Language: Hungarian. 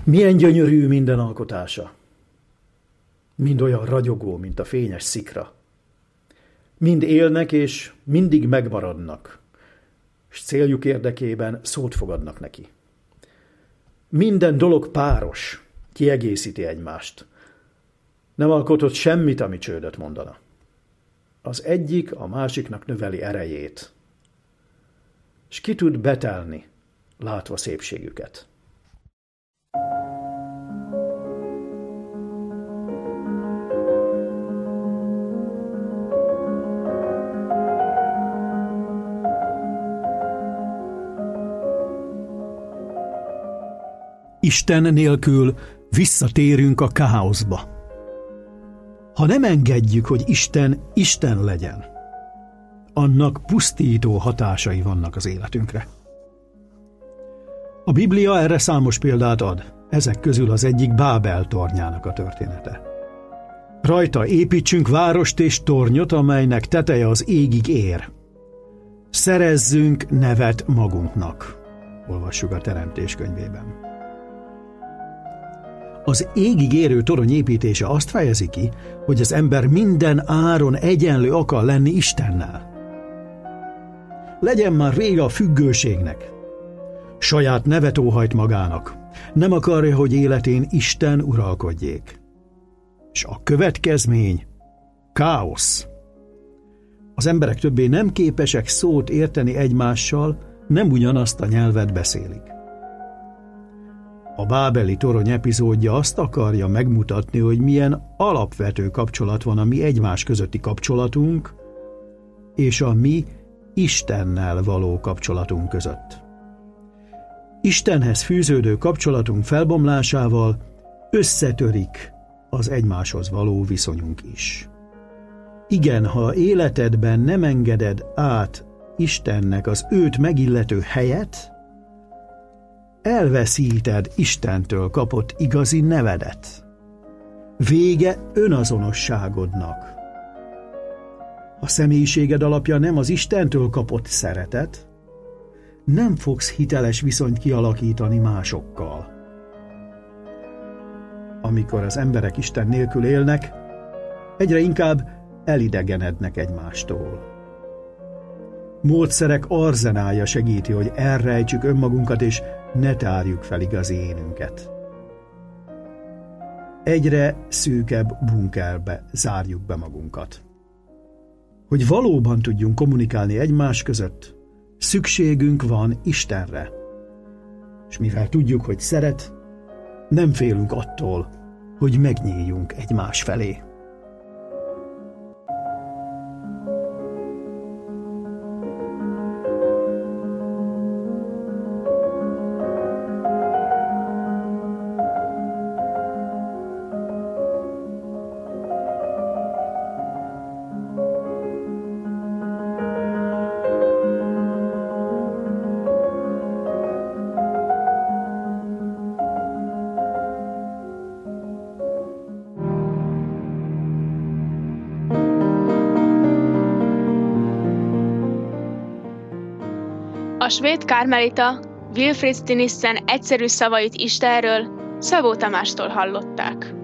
Milyen gyönyörű minden alkotása. Mind olyan ragyogó, mint a fényes szikra. Mind élnek és mindig megmaradnak, s céljuk érdekében szót fogadnak neki. Minden dolog páros, kiegészíti egymást. Nem alkotott semmit, ami csődöt mondana. Az egyik a másiknak növeli erejét, s ki tud betelni, látva szépségüket. Isten nélkül visszatérünk a káoszba. Ha nem engedjük, hogy Isten legyen, annak pusztító hatásai vannak az életünkre. A Biblia erre számos példát ad, ezek közül az egyik Bábel tornyának a története. Rajta építsünk várost és tornyot, amelynek teteje az égig ér. Szerezzünk nevet magunknak, olvassuk a Teremtés könyvében. Az égig érő torony építése azt fejezi ki, hogy az ember minden áron egyenlő akar lenni Istennel. Legyen már vége a függőségnek. Saját nevet óhajt magának. Nem akarja, hogy életén Isten uralkodjék. És a következmény káosz. Az emberek többé nem képesek szót érteni egymással, nem ugyanazt a nyelvet beszélik. A bábeli torony epizódja azt akarja megmutatni, hogy milyen alapvető kapcsolat van a mi egymás közötti kapcsolatunk és a mi Istennel való kapcsolatunk között. Istenhez fűződő kapcsolatunk felbomlásával összetörik az egymáshoz való viszonyunk is. Igen, ha életedben nem engeded át Istennek az őt megillető helyet, elveszíted Istentől kapott igazi nevedet. Vége önazonosságodnak. Ha személyiséged alapja nem az Istentől kapott szeretet, nem fogsz hiteles viszonyt kialakítani másokkal. Amikor az emberek Isten nélkül élnek, egyre inkább elidegenednek egymástól. Módszerek arzenálja segíti, hogy elrejtsük önmagunkat és ne tárjuk fel igazi énünket. Egyre szűkebb bunkerbe zárjuk be magunkat. Hogy valóban tudjunk kommunikálni egymás között, szükségünk van Istenre. És mivel tudjuk, hogy szeret, nem félünk attól, hogy megnyíljunk egymás felé. A svéd kármelita Wilfrid Stinissen egyszerű szavait Istenről Szabó Tamástól hallották.